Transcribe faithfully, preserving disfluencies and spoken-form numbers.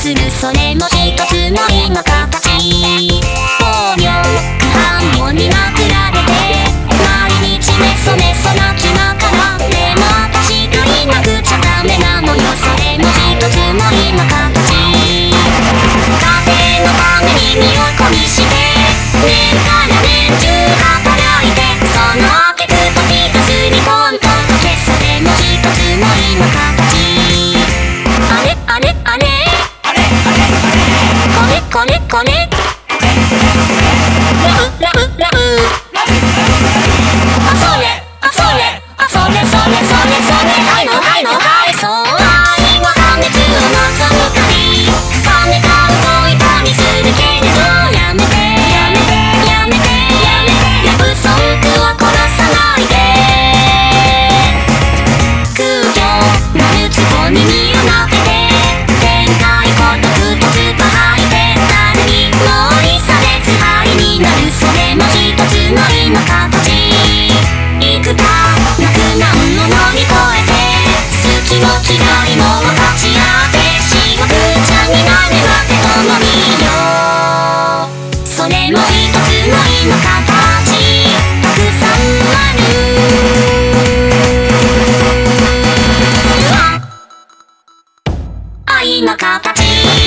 するそれも一つの愛の形。暴力反応になくられて毎日メソメソ泣きながら、でも私がいなくちゃダメなのよ、それも一つの愛の形。家庭のために身を粉にして年から年中働いて、その挙句時がすり込んだだけ、それも一つの愛の形。あれあれあれあれあれあれこれこれこれラブラブラブあそれあそれあそれそれそれそれはいのはいのはい、そう愛は破滅を望むたび金が動いたりするけれど、やめてやめてやめてやめてラブソングは殺さないで。空虚なるつぼに身をなって天界孤独とずっと吐いて、誰にも愛されず愛になる、それも一つの愛の形。幾多な苦難を乗り越えて好きも嫌いも分かち合って、しわくちゃになるまで共にいよう、それも一つの愛の形。たくさんある愛の形。